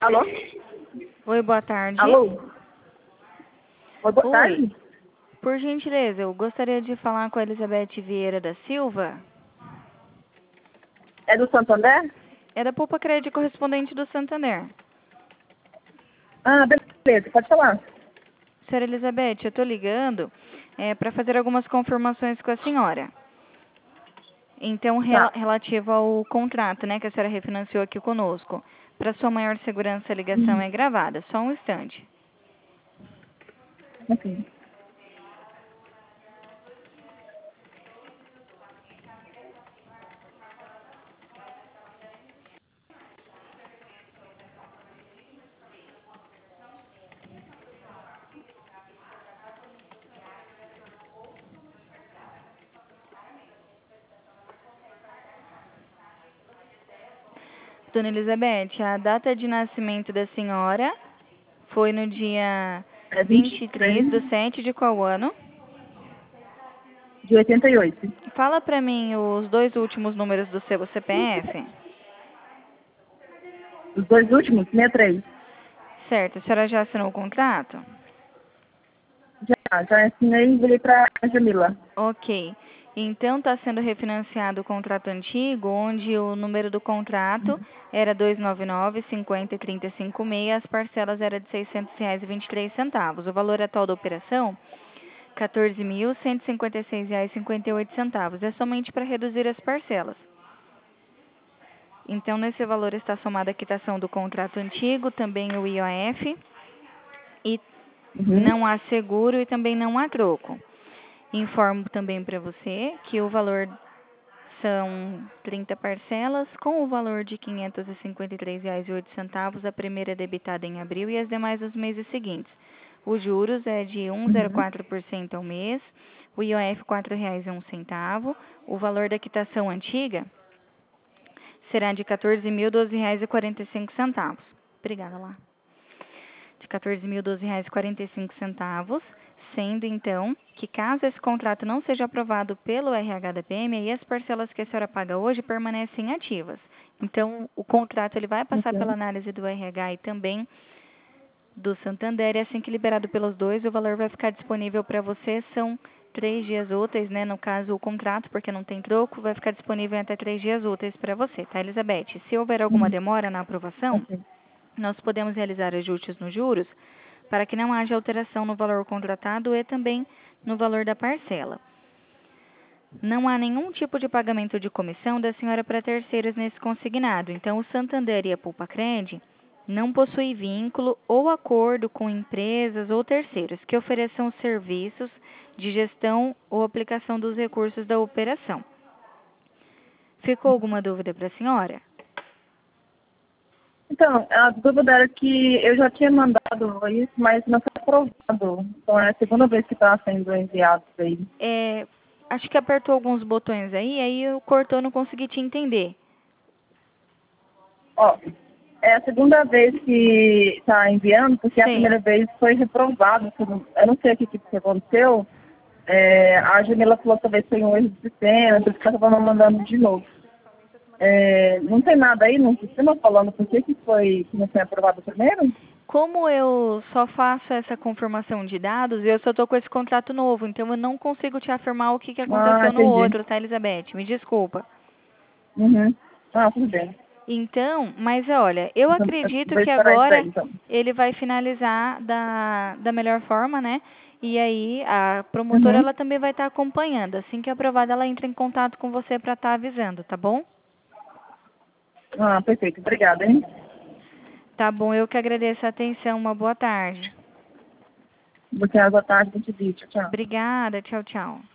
Alô? Oi, boa tarde. Alô? Oi, boa Oi. tarde. Por gentileza, eu gostaria de falar com a Elizabeth Vieira da Silva. É do Santander? É da Poupa Crédito correspondente do Santander. Ah, beleza, pode falar. Senhora Elizabeth, eu estou ligando para fazer algumas confirmações com a senhora. Então, Tá. relativo ao contrato, né, que a senhora refinanciou aqui conosco. Para sua maior segurança, a ligação é gravada. Só um instante. Enfim. Dona Elizabeth, a data de nascimento da senhora foi no dia É 23 23 de 7 de qual ano? de 88. Fala para mim os dois últimos números do seu CPF. Os dois últimos, 63. Certo, a senhora já assinou o contrato? Já assinei e enviei para a Jamila. Ok. Então está sendo refinanciado o contrato antigo, onde o número do contrato era 299-50-356, as parcelas eram de R$ 600,23. O valor atual da operação, R$ 14.156,58. É somente para reduzir as parcelas. Então, nesse valor está somada a quitação do contrato antigo, também o IOF, e não há seguro e também não há troco. Informo também para você que o valor são 30 parcelas, com o valor de R$ 553,08, a primeira é debitada em abril e as demais nos meses seguintes. Os juros é de 1,04% ao mês, o IOF R$ 4,01, o valor da quitação antiga será de R$ 14.012,45. Obrigada lá. De R$ 14.012,45, sendo então que caso esse contrato não seja aprovado pelo RH da PM, aí as parcelas que a senhora paga hoje permanecem ativas. Então, o contrato ele vai passar pela análise do RH e também do Santander, e assim que liberado pelos dois, o valor vai ficar disponível para você, são 3 dias úteis, né? No caso, o contrato, porque não tem troco, vai ficar disponível em até 3 dias úteis para você, tá, Elizabeth? Se houver alguma demora na aprovação, Ok. nós podemos realizar ajustes nos juros para que não haja alteração no valor contratado e também no valor da parcela. Não há nenhum tipo de pagamento de comissão da senhora para terceiros nesse consignado. Então, o Santander e a Pulpacred não possuem vínculo ou acordo com empresas ou terceiros que ofereçam serviços de gestão ou aplicação dos recursos da operação. Ficou alguma dúvida para a senhora? Então, a dúvida era que eu já tinha mandado isso, mas não foi aprovado. Então, é a segunda vez que está sendo enviado isso aí. Acho que apertou alguns botões aí eu cortou, não consegui te entender. Ó, é a segunda vez que está enviando, porque a Sim. primeira vez foi reprovado. Eu não sei o que aconteceu. A Jamila falou que talvez foi um erro de sistema, por isso que ela estava mandando de novo. Não tem nada aí no sistema falando por que não foi aprovado primeiro? Como eu só faço essa confirmação de dados, eu só estou com esse contrato novo, então eu não consigo te afirmar o que Ah, aconteceu no entendi. outro, tá, Elizabeth? Me desculpa. Uhum. Ah, tudo bem. Então, mas olha, eu Então, eu acredito vou que esperar isso agora aí, então. ele vai finalizar da melhor forma, né? E aí a promotora Uhum. ela também vai estar acompanhando. Assim que aprovada, ela entra em contato com você para estar avisando, tá bom? Ah, perfeito. Obrigada, hein? Tá bom, eu que agradeço a atenção. Uma boa tarde. Boa tarde, bom dia. Tchau, tchau. Obrigada, tchau, tchau.